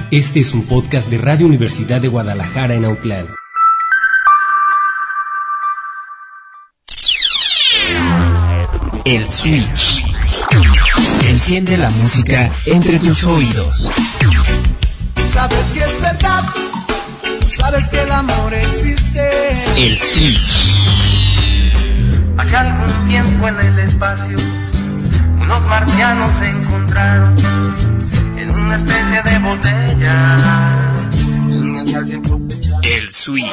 Este es un podcast de Radio Universidad de Guadalajara en Autlán. El Switch. Enciende la música entre tus oídos. Sabes que es verdad, sabes que el amor existe. El Switch. Hace algún tiempo en el espacio, unos marcianos se encontraron en una especie de botella. El Switch.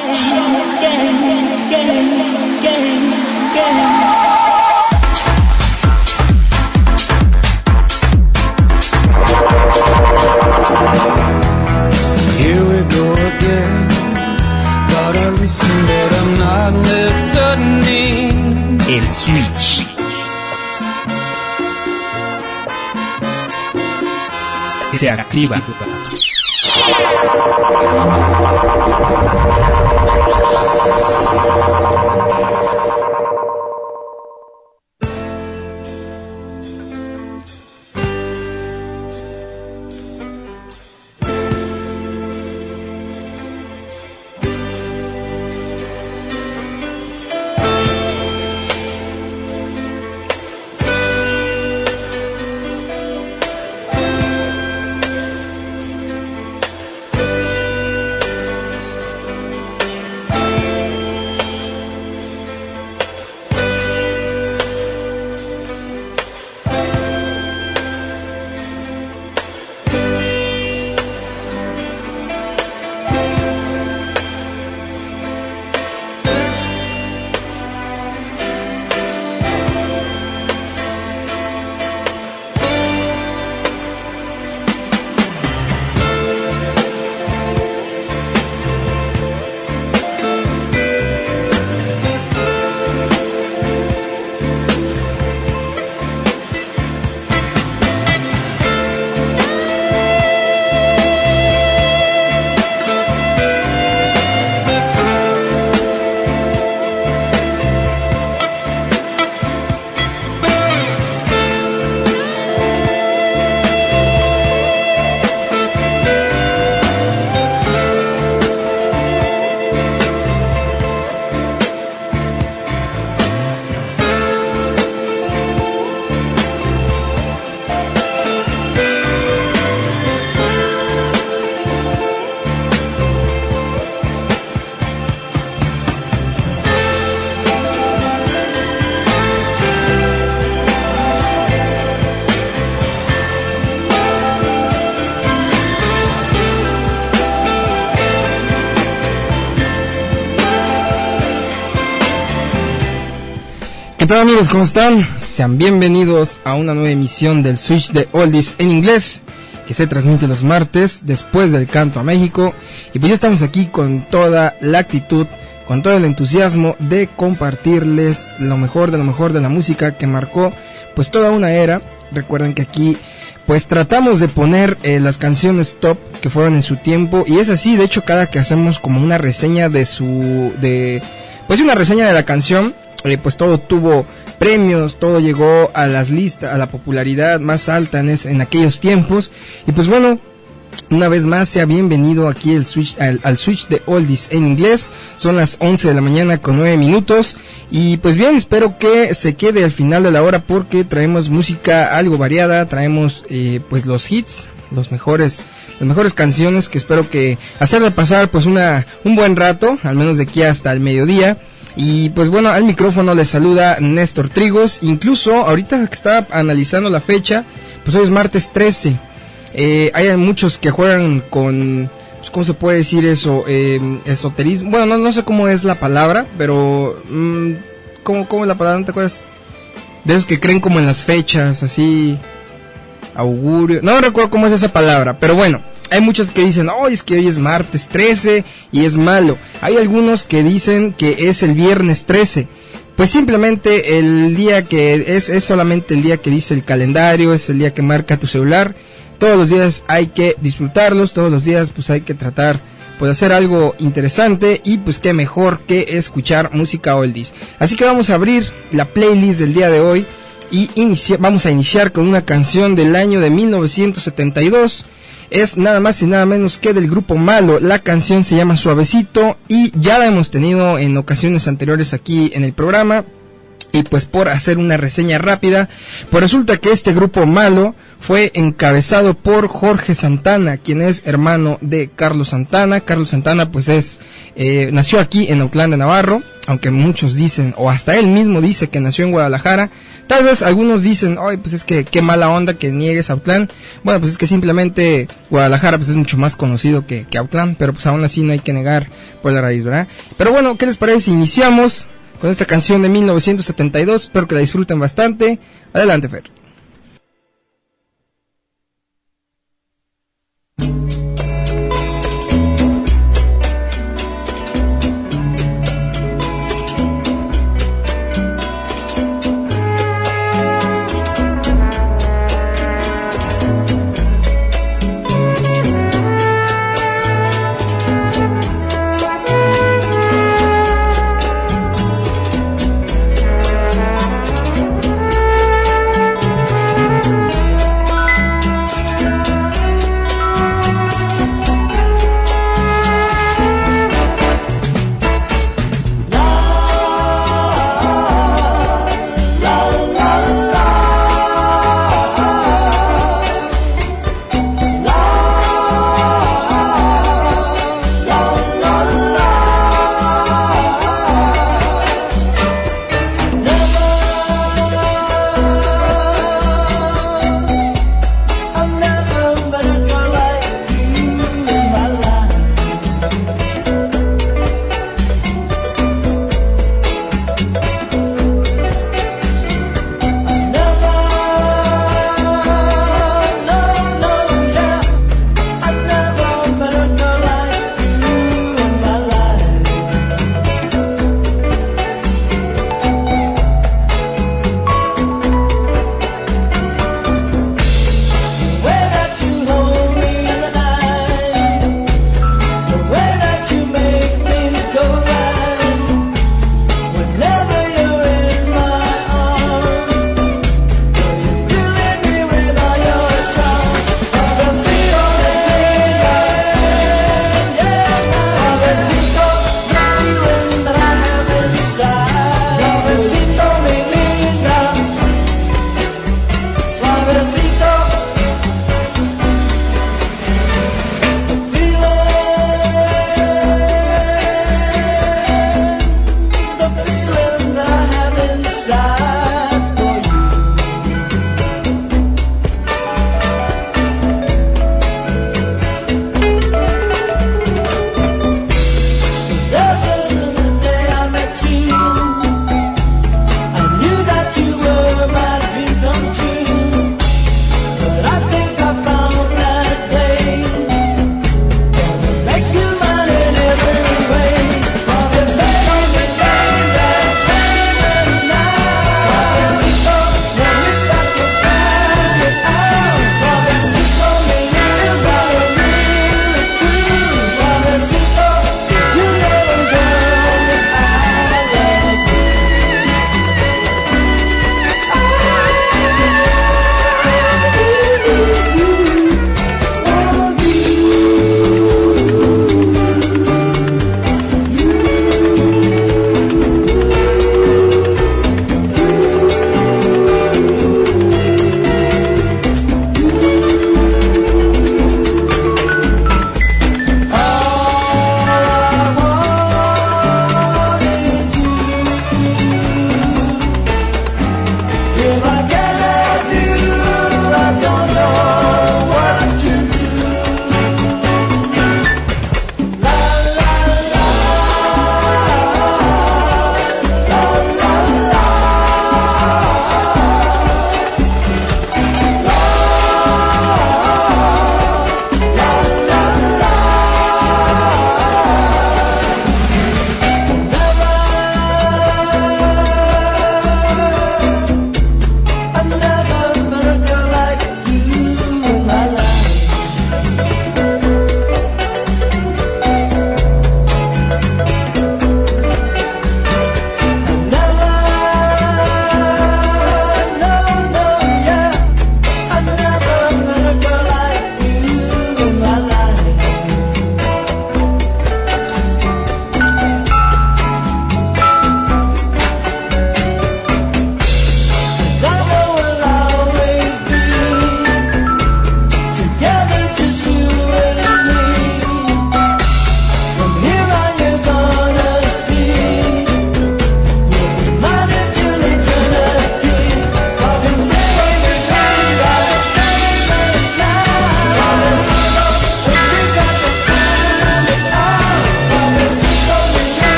Here we go again. Gotta listen, but I'm not listening. El Switch. Se activa. ¿Qué tal, amigos? ¿Cómo están? Sean bienvenidos a una nueva emisión del Switch de Oldies en inglés, que se transmite los martes después del canto a México. Y pues ya estamos aquí con toda la actitud, con todo el entusiasmo de compartirles lo mejor de la música que marcó pues toda una era. Recuerden que aquí pues tratamos de poner las canciones top que fueron en su tiempo, y es así. De hecho, cada que hacemos como una reseña una reseña de la canción, pues todo tuvo premios, todo llegó a las listas, a la popularidad más alta en aquellos tiempos. Y pues bueno, una vez más, sea bienvenido aquí al Switch de Oldies en inglés. Son las 11 de la mañana con 9 minutos. Y pues bien, espero que se quede al final de la hora, porque traemos música algo variada. Traemos pues los hits, las mejores canciones, que espero que hacerle pasar pues un buen rato, al menos de aquí hasta el mediodía. Y pues bueno, al micrófono les saluda Néstor Trigos. Incluso ahorita que estaba analizando la fecha, pues hoy es martes 13. Hay muchos que juegan con, pues, ¿cómo se puede decir eso? Esoterismo. Bueno, no sé cómo es la palabra, pero ¿cómo es la palabra? ¿No te acuerdas? De esos que creen como en las fechas, así, augurio. No recuerdo cómo es esa palabra, pero bueno. Hay muchos que dicen, es que hoy es martes 13 y es malo. Hay algunos que dicen que es el viernes 13. Pues simplemente el día que es solamente el día que dice el calendario, es el día que marca tu celular. Todos los días hay que disfrutarlos, todos los días pues hay que tratar pues hacer algo interesante, y pues qué mejor que escuchar música oldies. Así que vamos a abrir la playlist del día de hoy. y vamos a iniciar con una canción del año de 1972. Es nada más y nada menos que del grupo Malo. La canción se llama Suavecito y ya la hemos tenido en ocasiones anteriores aquí en el programa. Y pues por hacer una reseña rápida, pues resulta que este grupo Malo fue encabezado por Jorge Santana, quien es hermano de Carlos Santana. Carlos Santana pues nació aquí en Autlán de Navarro, aunque muchos dicen, o hasta él mismo dice que nació en Guadalajara. Tal vez algunos dicen, ay, pues es que qué mala onda que niegues Autlán. Bueno, pues es que simplemente Guadalajara pues es mucho más conocido que Autlán, pero pues aún así no hay que negar por la raíz, ¿verdad? Pero bueno, ¿qué les parece si iniciamos con esta canción de 1972? Espero que la disfruten bastante. Adelante, Fer.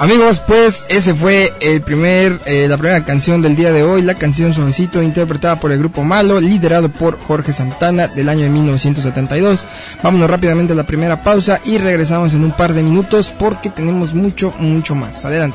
Amigos, pues ese fue la primera canción del día de hoy, la canción Suavecito, interpretada por el grupo Malo, liderado por Jorge Santana, del año de 1972. Vámonos rápidamente a la primera pausa y regresamos en un par de minutos porque tenemos mucho más. Adelante.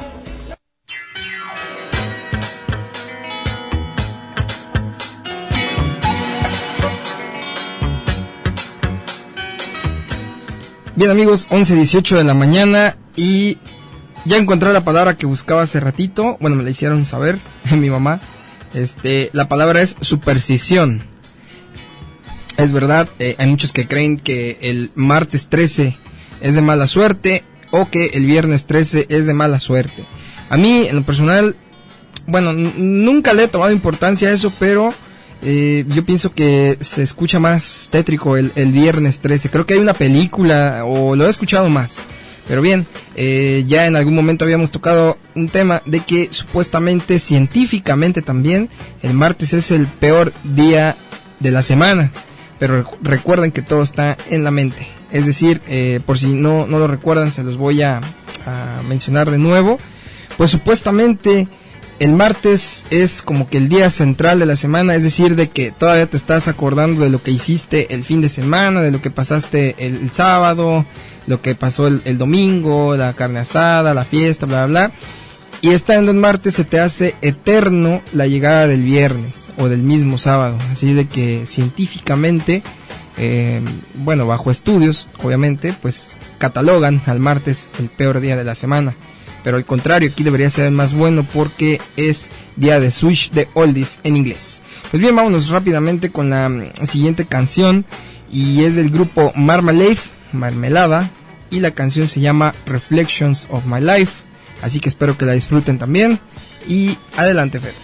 Bien amigos, 11:18 de la mañana y ya encontré la palabra que buscaba hace ratito. Bueno, me la hicieron saber mi mamá. La palabra es superstición. Es verdad, hay muchos que creen que el martes 13 es de mala suerte o que el viernes 13 es de mala suerte. A mí, en lo personal, bueno, nunca le he tomado importancia a eso, pero yo pienso que se escucha más tétrico el viernes 13. Creo que hay una película, o lo he escuchado más. Pero bien, ya en algún momento habíamos tocado un tema de que supuestamente, científicamente también, el martes es el peor día de la semana. Pero recuerden que todo está en la mente. Es decir, por si no lo recuerdan, se los voy a mencionar de nuevo. Pues supuestamente el martes es como que el día central de la semana, es decir, de que todavía te estás acordando de lo que hiciste el fin de semana, de lo que pasaste el sábado, lo que pasó el domingo, la carne asada, la fiesta, bla, bla, bla. Y estando en martes se te hace eterno la llegada del viernes o del mismo sábado. Así de que científicamente, bueno, bajo estudios, obviamente, pues catalogan al martes el peor día de la semana. Pero al contrario, aquí debería ser el más bueno porque es día de Switch de Oldies en inglés. Pues bien, vámonos rápidamente con la siguiente canción y es del grupo Marmelada, y la canción se llama Reflections of My Life, así que espero que la disfruten también y adelante, Fer.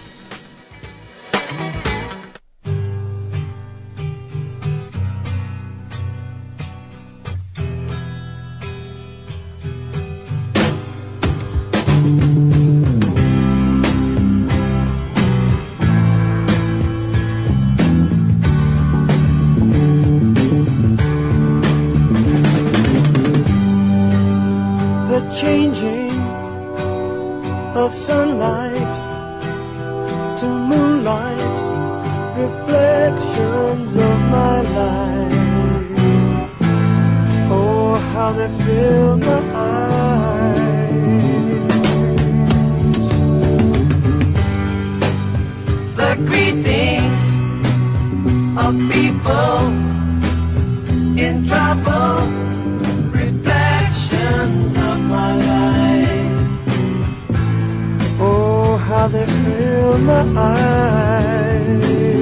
Sunlight to moonlight, reflections of my life. Oh, how they fill my eyes. The greetings of people in trouble, reflections of my life. Oh, how they fill my eyes.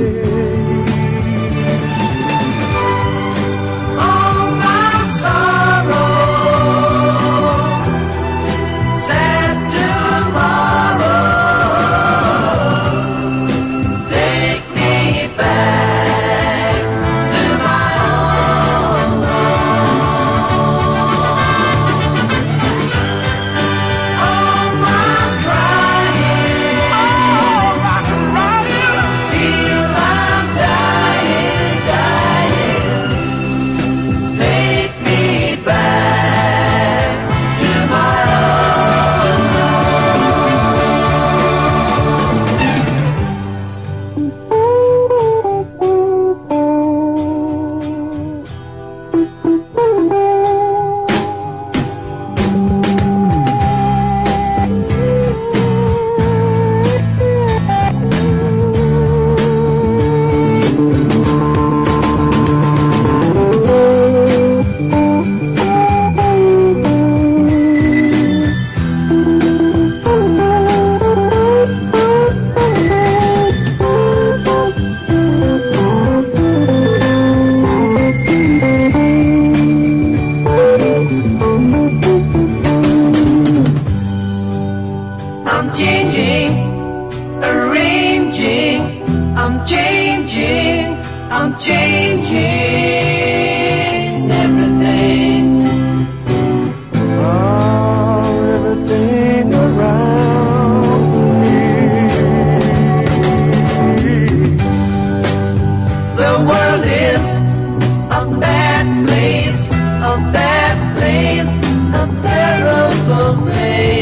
All my sorrow, sad tomorrow, take me back to my own home. All my crying, feel I'm dying, take me back to my own I'm changing, arranging, I'm changing, I'm changing everything. Oh, everything around me. The world is a bad place, a bad place, a terrible place.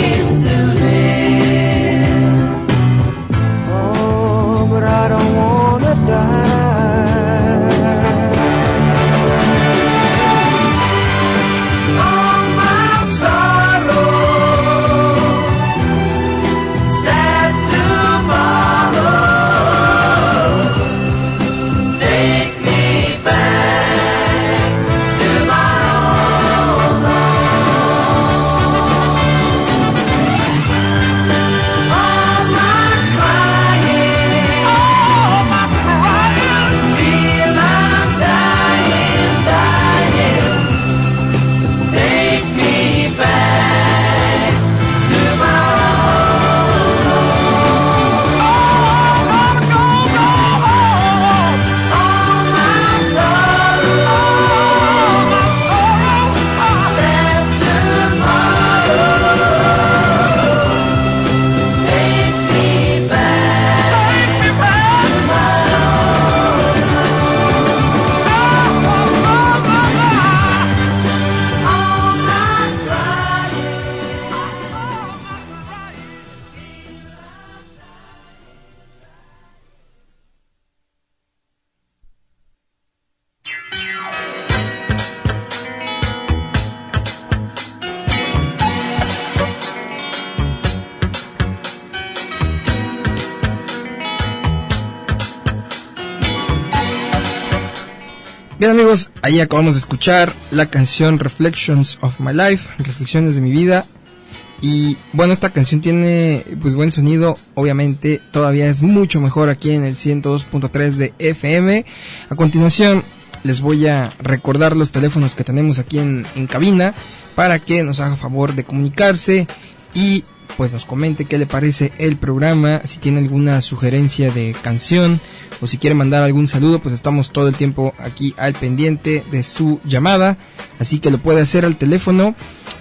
Bien amigos, ahí acabamos de escuchar la canción Reflections of My Life, Reflexiones de mi vida. Y bueno, esta canción tiene pues buen sonido, obviamente todavía es mucho mejor aquí en el 102.3 de FM. A continuación les voy a recordar los teléfonos que tenemos aquí en cabina para que nos haga favor de comunicarse y pues nos comente qué le parece el programa, si tiene alguna sugerencia de canción o si quiere mandar algún saludo, pues estamos todo el tiempo aquí al pendiente de su llamada, así que lo puede hacer al teléfono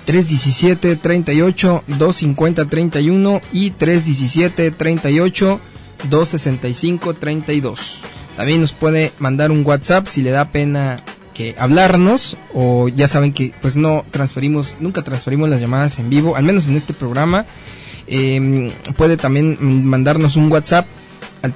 317-38-250-31 y 317-38-265-32. También nos puede mandar un WhatsApp si le da pena que hablarnos, o ya saben que pues nunca transferimos las llamadas en vivo, al menos en este programa. Puede también mandarnos un WhatsApp al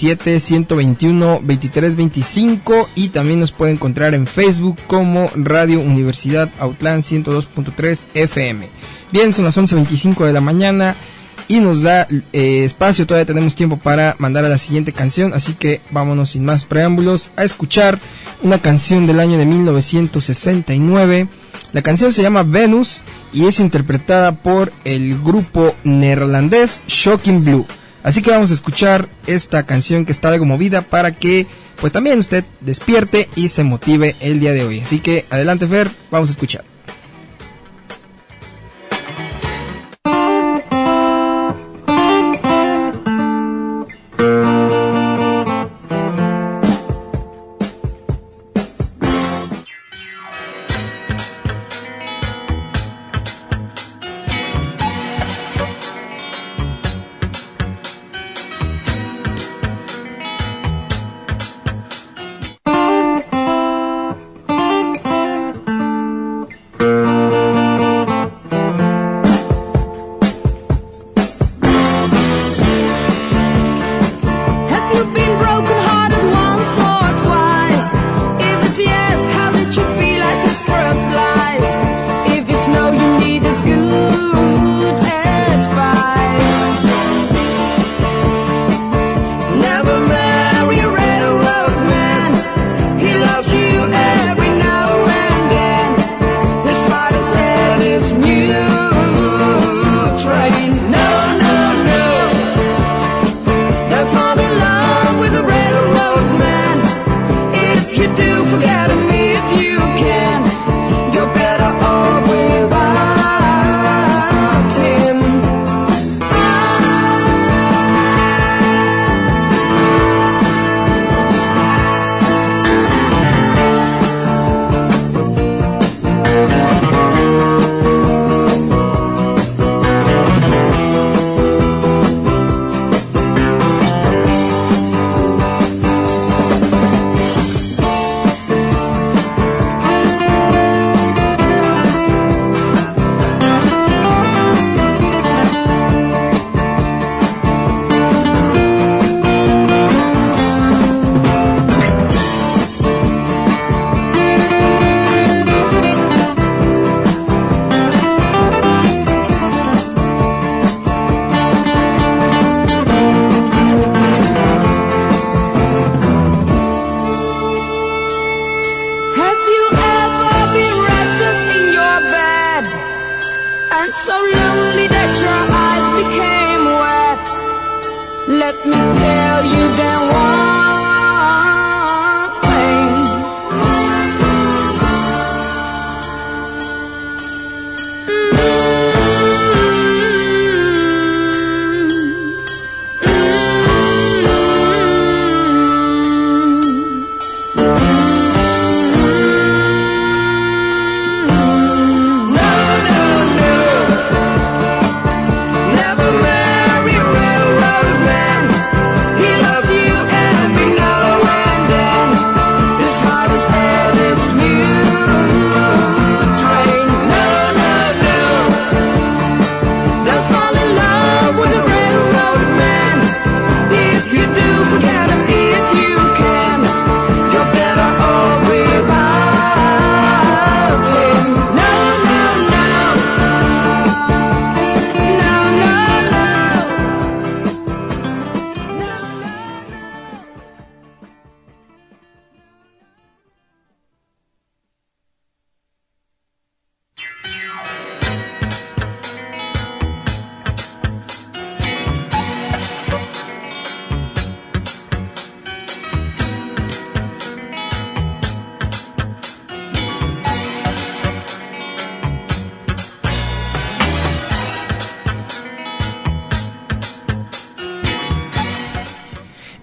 317-121-2325 y también nos puede encontrar en Facebook como Radio Universidad Autlán 102.3 FM. Bien, son las 11:25 de la mañana y nos da espacio, todavía tenemos tiempo para mandar a la siguiente canción, así que vámonos sin más preámbulos a escuchar una canción del año de 1969. La canción se llama Venus y es interpretada por el grupo neerlandés Shocking Blue. Así que vamos a escuchar esta canción que está algo movida para que pues también usted despierte y se motive el día de hoy. Así que adelante Fer, vamos a escuchar.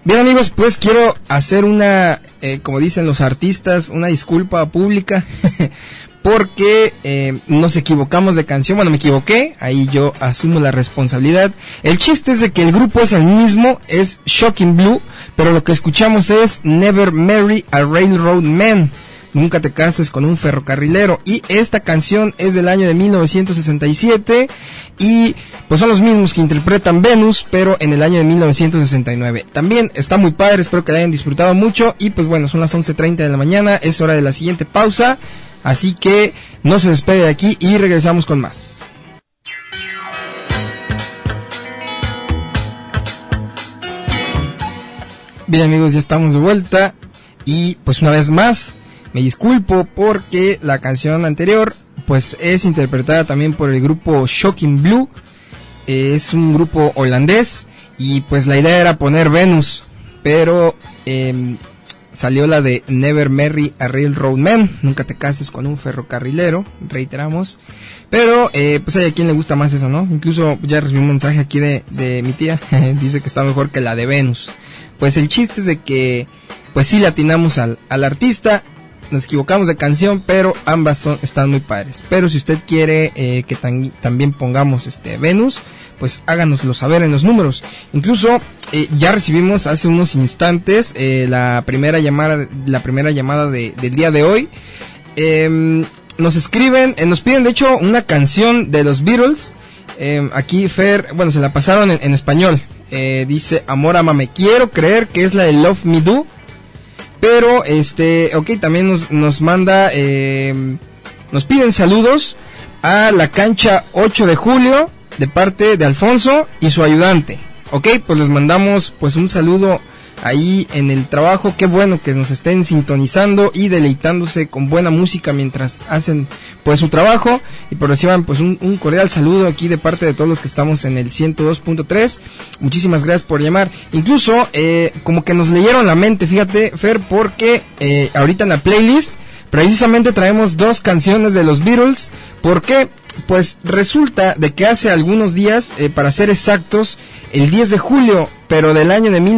Bien, amigos, pues quiero hacer una, como dicen los artistas, una disculpa pública porque nos equivocamos de canción. Bueno, me equivoqué, ahí yo asumo la responsabilidad. El chiste es de que el grupo es el mismo, es Shocking Blue, pero lo que escuchamos es Never Marry a Railroad Man. Nunca te cases con un ferrocarrilero. Y esta canción es del año de 1967 y pues son los mismos que interpretan Venus, pero en el año de 1969. También está muy padre, espero que la hayan disfrutado mucho. Y pues bueno, son las 11:30 de la mañana, es hora de la siguiente pausa. Así que no se despegue de aquí y regresamos con más. Bien, amigos, ya estamos de vuelta. Y pues una vez más me disculpo porque la canción anterior pues es interpretada también por el grupo Shocking Blue. Es un grupo holandés y pues la idea era poner Venus, pero salió la de Never Marry a Railroad Man. Nunca te cases con un ferrocarrilero, reiteramos. Pero pues hay a quien le gusta más eso, ¿no? Incluso ya recibí un mensaje aquí de mi tía, dice que está mejor que la de Venus. Pues el chiste es de que pues sí le atinamos al artista. Nos equivocamos de canción, pero ambas están muy padres. Pero si usted quiere que también pongamos Venus, pues háganoslo saber en los números. Incluso ya recibimos hace unos instantes la primera llamada del día de hoy. Nos escriben, nos piden de hecho una canción de los Beatles. Aquí Fer, bueno, se la pasaron en español. Dice Amor, Amame. Quiero creer que es la de Love Me Do. Pero, ok, también nos manda, nos piden saludos a la cancha 8 de julio de parte de Alfonso y su ayudante. Ok, pues les mandamos pues un saludo ahí en el trabajo. Qué bueno que nos estén sintonizando y deleitándose con buena música mientras hacen pues su trabajo. Y pues reciban pues un cordial saludo aquí de parte de todos los que estamos en el 102.3. Muchísimas gracias por llamar. Incluso como que nos leyeron la mente, fíjate, Fer, porque ahorita en la playlist precisamente traemos 2 canciones de los Beatles. ¿Por qué? Pues resulta de que hace algunos días, para ser exactos, el 10 de julio, pero del año de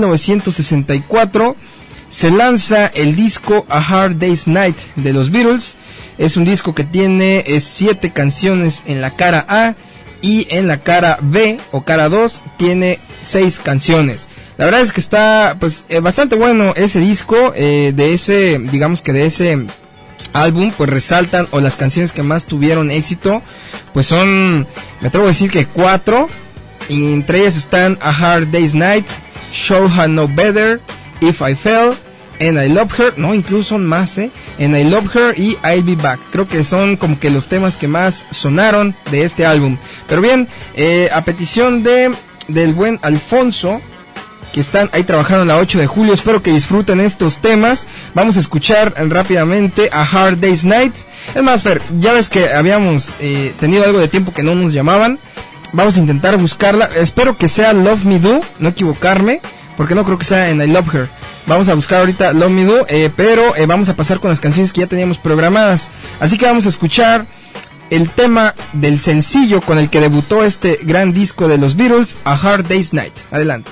1964, se lanza el disco A Hard Day's Night de los Beatles. Es un disco que tiene 7 canciones en la cara A y en la cara B o cara 2 tiene 6 canciones. La verdad es que está pues bastante bueno ese disco, de ese, digamos que de ese álbum, pues resaltan, o las canciones que más tuvieron éxito, pues son, me atrevo a decir que 4, y entre ellas están A Hard Day's Night, Should Have Known Better, If I Fell, And I Love Her, no, incluso son más, And I Love Her y I'll Be Back. Creo que son como que los temas que más sonaron de este álbum. Pero bien, a petición del buen Alfonso, que están ahí trabajando en la 8 de julio, espero que disfruten estos temas. Vamos a escuchar rápidamente A Hard Day's Night. Es más, Fer, ya ves que habíamos tenido algo de tiempo que no nos llamaban. Vamos a intentar buscarla. Espero que sea Love Me Do, no equivocarme, porque no creo que sea en I Love Her. Vamos a buscar ahorita Love Me Do, pero vamos a pasar con las canciones que ya teníamos programadas. Así que vamos a escuchar el tema del sencillo con el que debutó este gran disco de los Beatles, A Hard Day's Night. Adelante.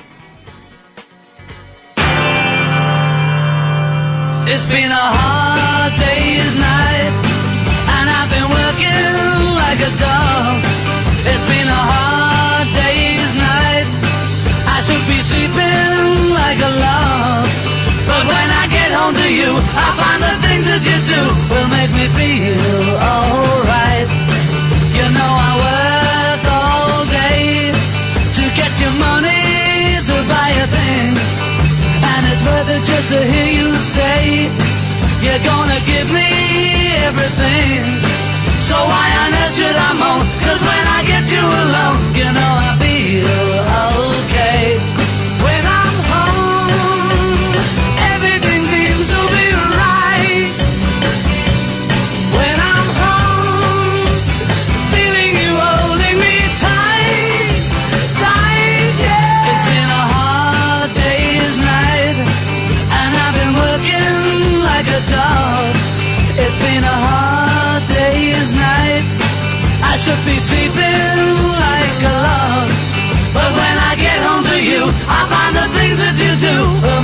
It's been a hard day's night, and I've been working like a dog. It's been a hard day's night, I should be sleeping like a log. But when I get home to you, I find the things that you do will make me feel alright. You know I work all day to get your money to buy a thing, and it's worth it just to hear you say you're gonna give me everything. So why on earth should I moan? 'Cause when I get you alone, you know I feel okay. When I'm home, everything seems to be right. When I'm home, feeling you holding me tight, tight, yeah. It's been a hard day's night, and I've been working like a dog. It's been a hard day's night, I should be sleeping like a log. But when I get home to you, I find the things that you do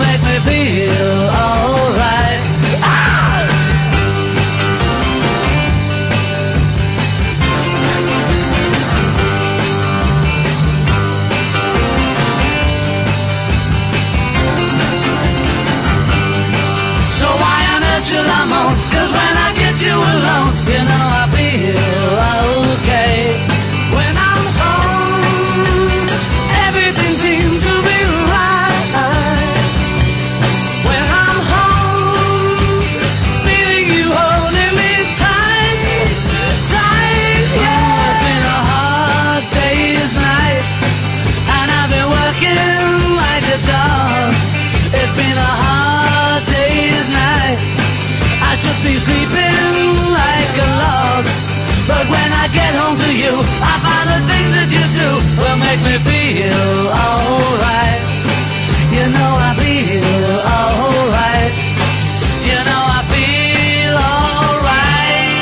feel alright. So why on earth should I moan? 'Cause when I get you alone, you know I feel okay. When I'm home, everything seems to be right. When I'm home, feeling you holding me tight, tight, yeah. It's been a hard day's night, and I've been working like a dog. It's been a hard day's night, I should be sleeping like a log. But when I get home to you, I find the things that you do will make me feel alright. You know I feel alright. You know I feel alright.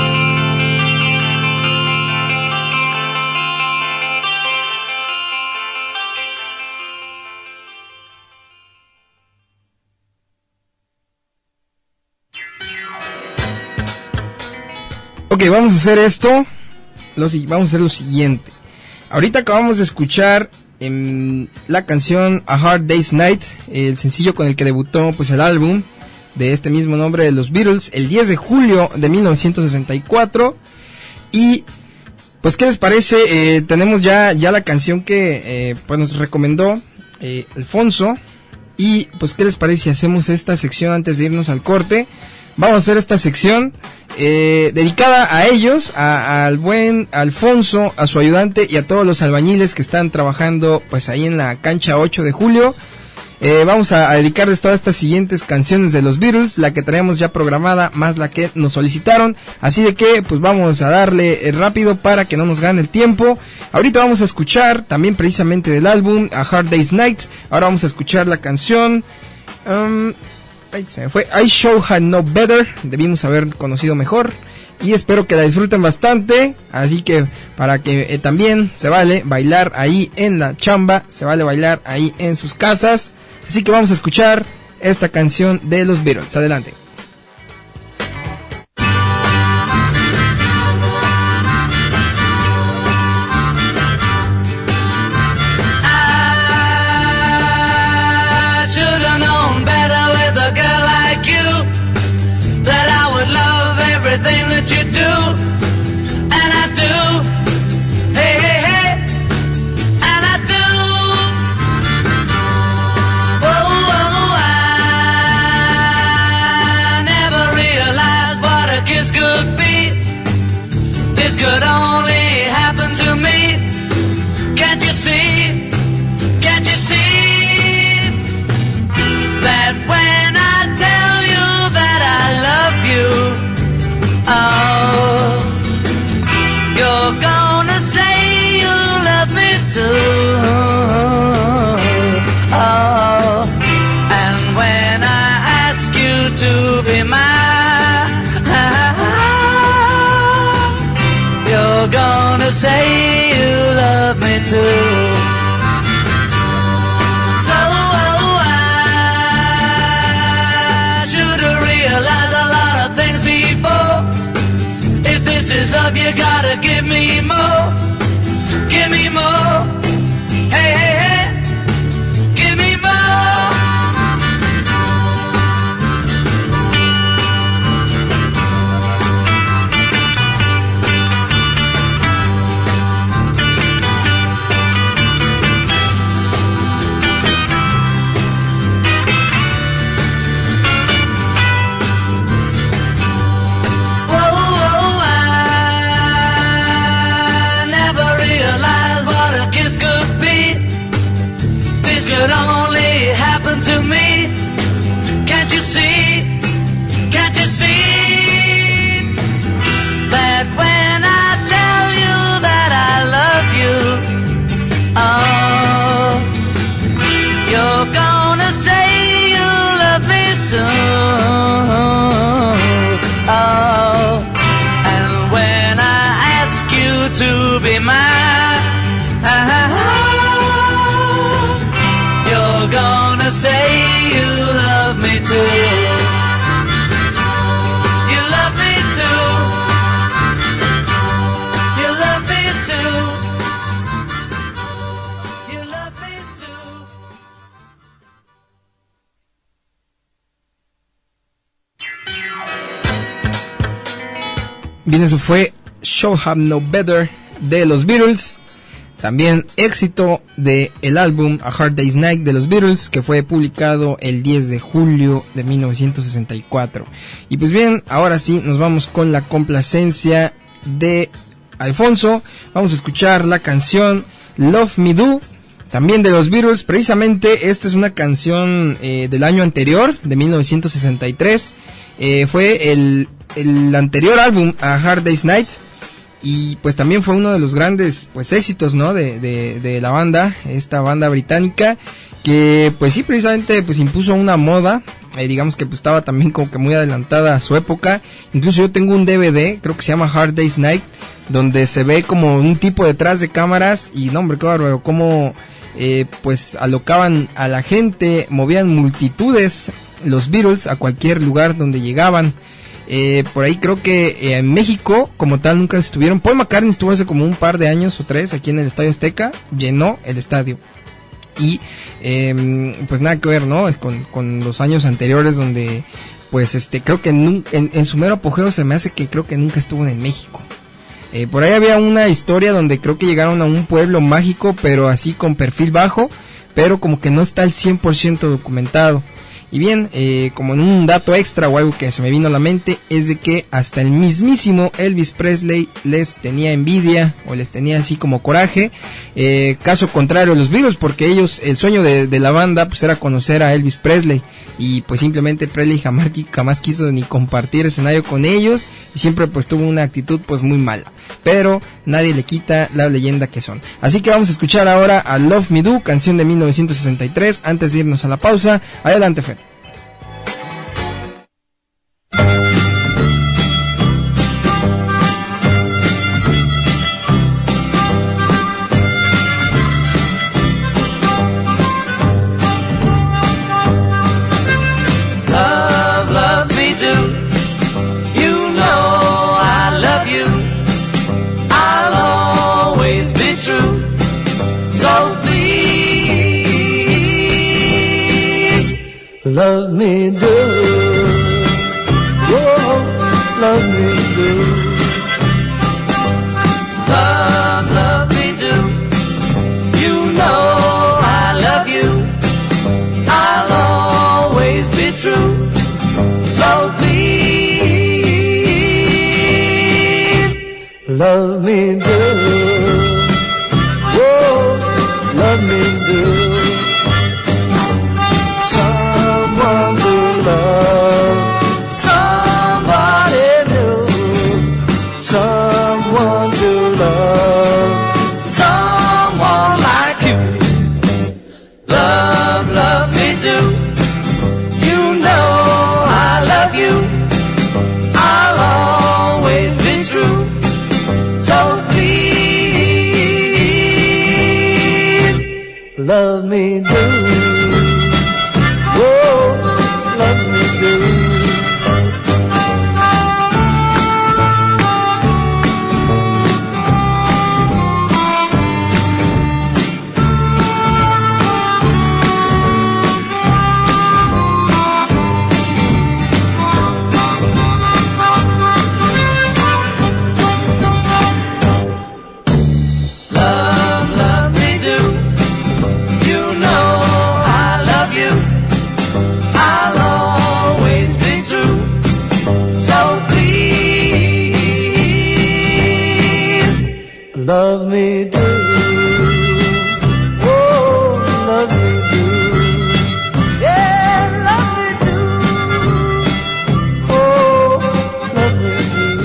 Ok, vamos a hacer esto. Vamos a hacer lo siguiente. Ahorita acabamos de escuchar la canción A Hard Day's Night, el sencillo con el que debutó pues el álbum de este mismo nombre de los Beatles el 10 de julio de 1964. Y pues ¿qué les parece? Tenemos ya la canción que pues nos recomendó Alfonso. Y pues ¿qué les parece si hacemos esta sección antes de irnos al corte? Vamos a hacer esta sección dedicada a ellos, al buen Alfonso, a su ayudante y a todos los albañiles que están trabajando pues ahí en la cancha 8 de julio. Vamos a dedicarles todas estas siguientes canciones de los Beatles, la que traemos ya programada, más la que nos solicitaron. Así de que pues vamos a darle rápido para que no nos gane el tiempo. Ahorita vamos a escuchar también precisamente del álbum A Hard Day's Night. Ahora vamos a escuchar la canción... se me fue. I Should Have Known Better. Debimos haber conocido mejor. Y espero que la disfruten bastante. Así que para que también se vale bailar ahí en la chamba, se vale bailar ahí en sus casas. Así que vamos a escuchar esta canción de los Beatles. Adelante. Everything that you do, and I do, hey, hey, hey, and I do. Oh, I never realized what a kiss could be. This could only happen to me. Can't you see? Can't you see that when I tell you that I love you? Oh, you're gonna say you love me too. Oh, and when I ask you to be mine, you're gonna say you love me too. So I should have realized a lot of things before. If this is love, you gotta give me more. Give me more. Hey, hey, hey. Give me more. Bien, eso fue Should Have Known Better de los Beatles. También éxito de el álbum A Hard Day's Night de los Beatles, que fue publicado el 10 de julio de 1964. Y pues bien, ahora sí nos vamos con la complacencia de Alfonso. Vamos a escuchar la canción Love Me Do, también de los Beatles. Precisamente esta es una canción del año anterior, de 1963. Fue el anterior álbum A Hard Day's Night. Y pues también fue uno de los grandes pues éxitos, ¿no? de la banda, esta banda británica, que pues sí, precisamente pues impuso una moda, digamos que pues estaba también como que muy adelantada a su época. Incluso yo tengo un DVD, creo que se llama Hard Day's Night, donde se ve como un tipo detrás de cámaras y no, hombre, qué bárbaro, cómo pues alocaban a la gente, movían multitudes los Beatles a cualquier lugar donde llegaban. Por ahí creo que en México como tal nunca estuvieron. Paul McCartney estuvo hace como un par de años o 3 aquí en el Estadio Azteca, llenó el estadio. Y pues nada que ver, ¿no? Es con los años anteriores donde pues creo que en su mero apogeo se me hace que creo que nunca estuvo en México. Por ahí había una historia donde creo que llegaron a un pueblo mágico, pero así con perfil bajo, pero como que no está al 100% documentado. Y bien, como en un dato extra o algo que se me vino a la mente, es de que hasta el mismísimo Elvis Presley les tenía envidia o les tenía así como coraje, caso contrario a los Beatles, porque ellos, el sueño de la banda pues era conocer a Elvis Presley, y pues simplemente Presley jamás quiso ni compartir escenario con ellos, y siempre pues tuvo una actitud pues muy mala, pero nadie le quita la leyenda que son. Así que vamos a escuchar ahora a Love Me Do, canción de 1963, antes de irnos a la pausa. Adelante, Fer. Love me do, oh, love me do. Love me do. You know I love you. I'll always be true. So please, love me do. Oh, love me do. Love me do, oh, love me do. Love me do, oh, love me do, yeah, love me do, oh, love me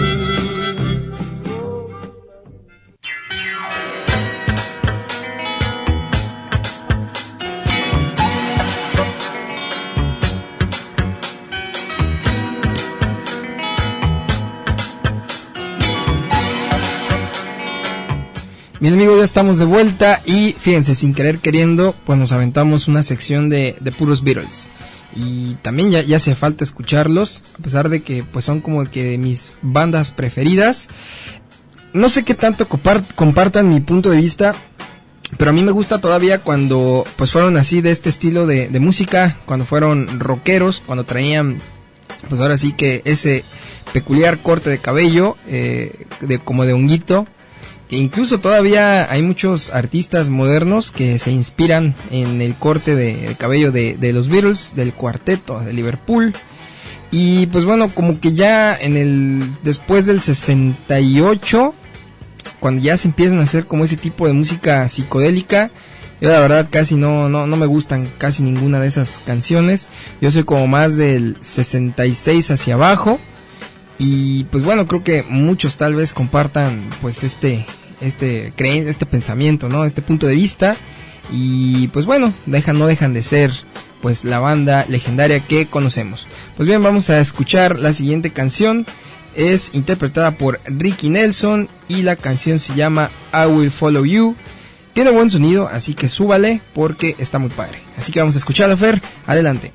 Bien, amigos, ya estamos de vuelta y fíjense, sin querer queriendo, pues nos aventamos una sección de puros Beatles. Y también ya hace falta escucharlos, a pesar de que pues son como que de mis bandas preferidas. No sé qué tanto compartan mi punto de vista, pero a mí me gusta todavía cuando pues fueron así de este estilo de música, cuando fueron rockeros, cuando traían pues ahora sí que ese peculiar corte de cabello, como de honguito, que incluso todavía hay muchos artistas modernos que se inspiran en el corte de cabello de los Beatles, del cuarteto de Liverpool. Y pues bueno, como que ya después del 68, cuando ya se empiezan a hacer como ese tipo de música psicodélica, yo la verdad casi no me gustan casi ninguna de esas canciones. Yo soy como más del 66 hacia abajo. Y pues bueno, creo que muchos tal vez compartan pues este pensamiento, ¿no? Este punto de vista. Y pues bueno, no dejan de ser pues la banda legendaria que conocemos. Pues bien, vamos a escuchar la siguiente canción. Es interpretada por Ricky Nelson y la canción se llama I Will Follow You. Tiene buen sonido, así que súbale porque está muy padre. Así que vamos a escucharla, Fer. Adelante.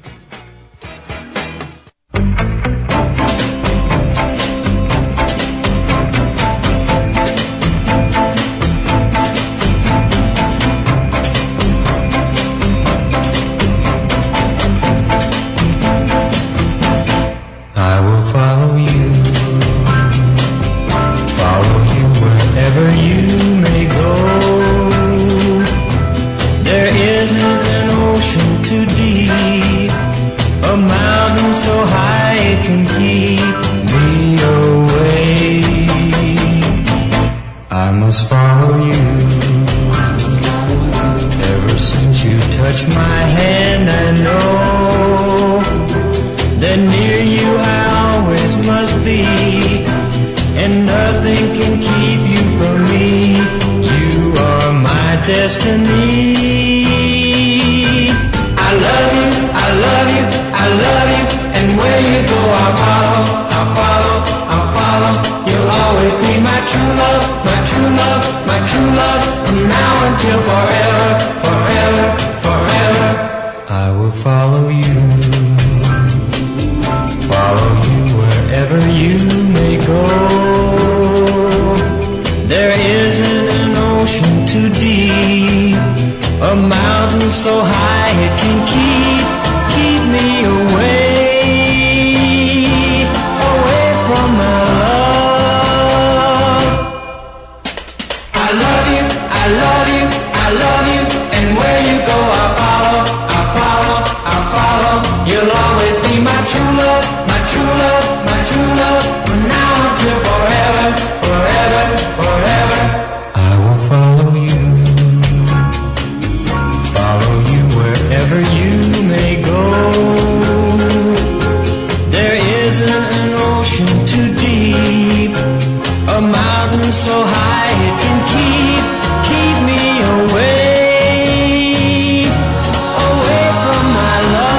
I will follow you wherever you may go. There isn't an ocean too deep, a mountain so high it can keep me away. I must follow you. Ever since you touched my hand, I know that near you I always must be, and nothing can keep you from me. You are my destiny. I love you, I love you, I love you, and where you go I'll follow, I'll follow, I'll follow. You'll always be my true love, my true love, my true love, from now until forever, forever, forever. I will follow you. Follow you wherever you may go. There isn't an ocean too deep, a mountain so high it can keep me away from my love. I love you, I love you, I love you, and where you go I'll follow, I'll follow, I'll follow. You'll always be my true love, my true love, my true love, from now until forever, forever, forever. I will follow you wherever you may go. There isn't an ocean too deep, a mountain so high it can keep me away from my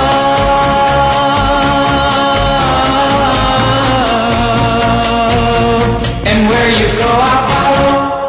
love. And where you go I'll follow.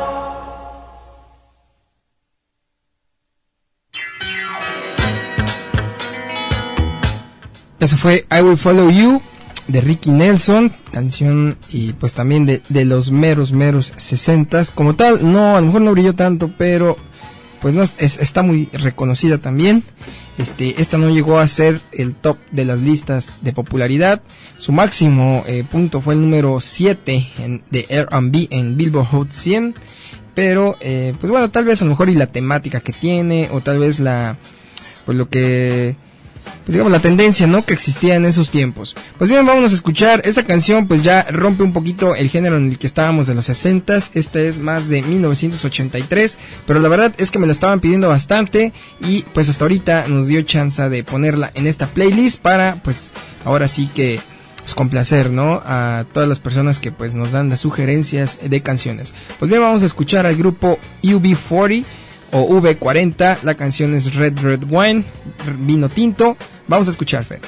Eso fue I Will Follow You de Ricky Nelson, canción y pues también de los meros 60s. Como tal, no, a lo mejor no brilló tanto, pero pues no está muy reconocida también. Esta no llegó a ser el top de las listas de popularidad. Su máximo punto fue el número 7 de R&B en Billboard Hot 100. Pero pues bueno, tal vez a lo mejor y la temática que tiene, o tal vez pues digamos la tendencia, ¿no?, que existía en esos tiempos. Pues bien, vámonos a escuchar esta canción. Pues ya rompe un poquito el género en el que estábamos de los 60s. Esta es más de 1983, pero la verdad es que me la estaban pidiendo bastante y pues hasta ahorita nos dio chance de ponerla en esta playlist para pues ahora sí que pues complacer, ¿no?, a todas las personas que pues nos dan las sugerencias de canciones. Pues bien, vamos a escuchar al grupo UB40 o V40. La canción es Red Red Wine, vino tinto. Vamos a escuchar, Fer.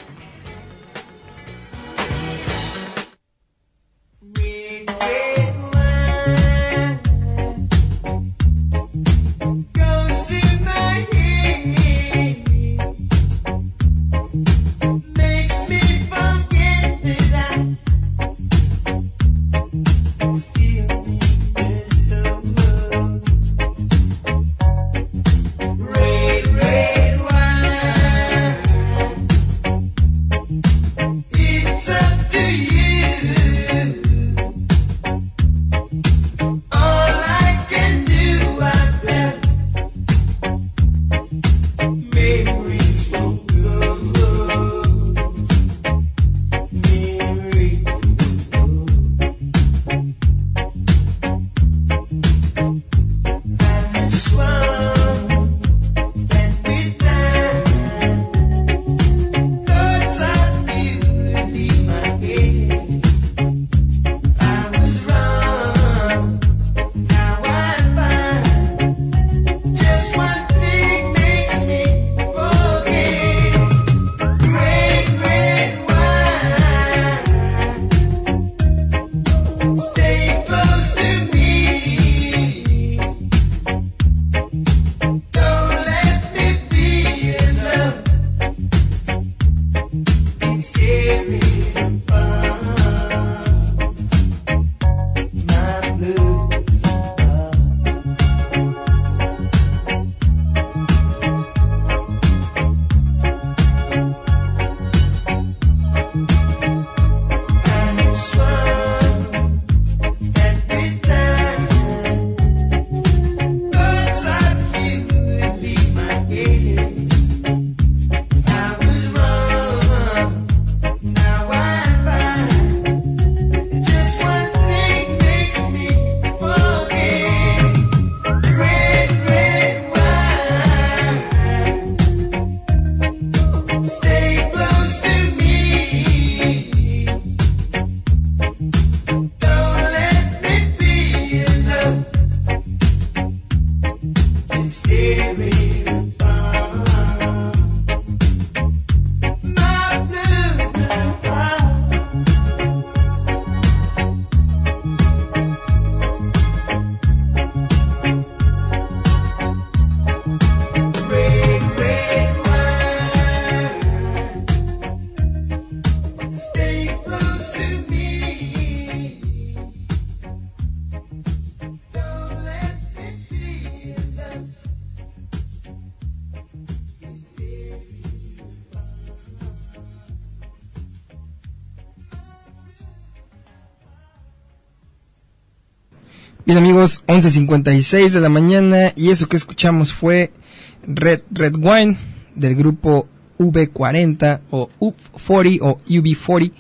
Bien amigos, 11:56 de la mañana y eso que escuchamos fue Red Wine del grupo V40 o UB40 o UB40.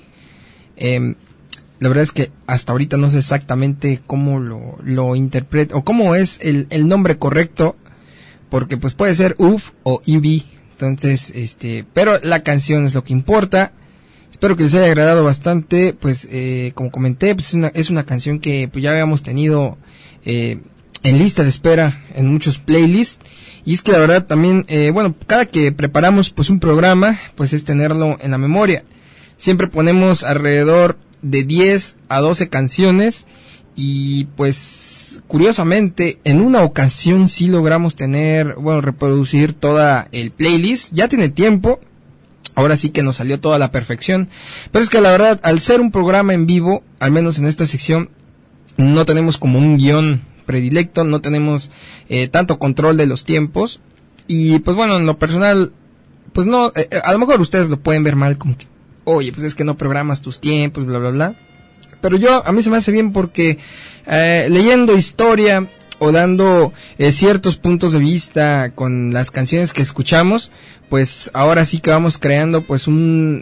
La verdad es que hasta ahorita no sé exactamente cómo lo interpreto o cómo es el nombre correcto, porque pues puede ser UB o UB. Entonces, pero la canción es lo que importa. Espero que les haya agradado bastante. Pues, como comenté, pues es una canción que pues ya habíamos tenido en lista de espera en muchos playlists. Y es que la verdad también, cada que preparamos pues un programa, pues es tenerlo en la memoria. Siempre ponemos alrededor de 10 a 12 canciones. Y pues, curiosamente, en una ocasión sí logramos reproducir toda el playlist. Ya tiene tiempo. Ahora sí que nos salió toda la perfección. Pero es que la verdad, al ser un programa en vivo, al menos en esta sección, no tenemos como un guión predilecto, no tenemos tanto control de los tiempos. Y pues bueno, en lo personal, pues no, a lo mejor ustedes lo pueden ver mal, como que, oye, pues es que no programas tus tiempos, bla, bla, bla. Pero a mí se me hace bien porque leyendo historia o dando ciertos puntos de vista con las canciones que escuchamos, pues ahora sí que vamos creando pues un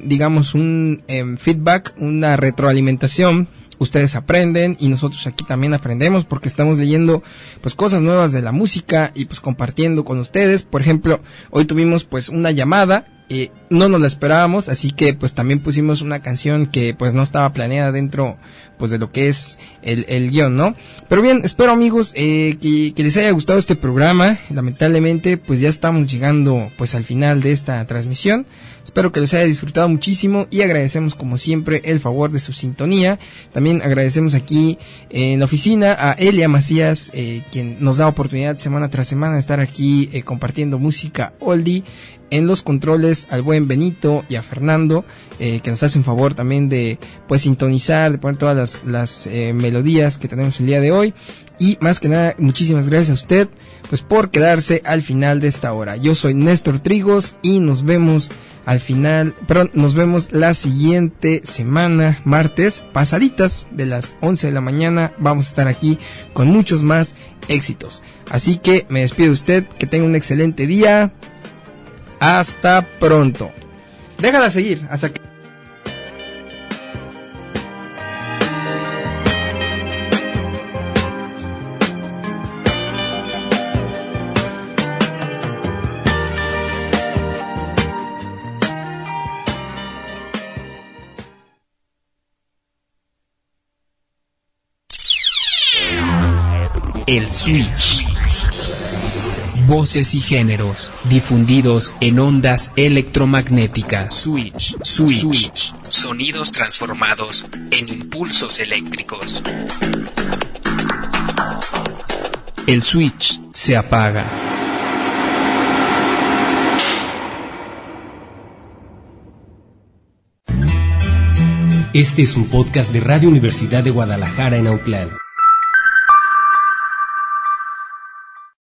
feedback, una retroalimentación. Ustedes aprenden y nosotros aquí también aprendemos porque estamos leyendo pues cosas nuevas de la música y pues compartiendo con ustedes. Por ejemplo, hoy tuvimos pues una llamada, no nos la esperábamos, así que pues también pusimos una canción que pues no estaba planeada dentro pues de lo que es el guión, ¿no? Pero bien, espero amigos que les haya gustado este programa. Lamentablemente pues ya estamos llegando pues al final de esta transmisión. Espero que les haya disfrutado muchísimo y agradecemos como siempre el favor de su sintonía. También agradecemos aquí en la oficina a Elia Macías, quien nos da oportunidad semana tras semana de estar aquí compartiendo música oldie. En los controles al buen Benito y a Fernando, que nos hacen favor también de pues sintonizar, de poner todas las melodías que tenemos el día de hoy. Y más que nada, muchísimas gracias a usted pues por quedarse al final de esta hora. Yo soy Néstor Trigos y nos vemos nos vemos la siguiente semana, martes, pasaditas de las 11 de la mañana. Vamos a estar aquí con muchos más éxitos. Así que me despido de usted, que tenga un excelente día. Hasta pronto. Déjala seguir hasta que... El Switch. Voces y géneros difundidos en ondas electromagnéticas. Switch. Sonidos transformados en impulsos eléctricos. El switch se apaga. Este es un podcast de Radio Universidad de Guadalajara en Autlán.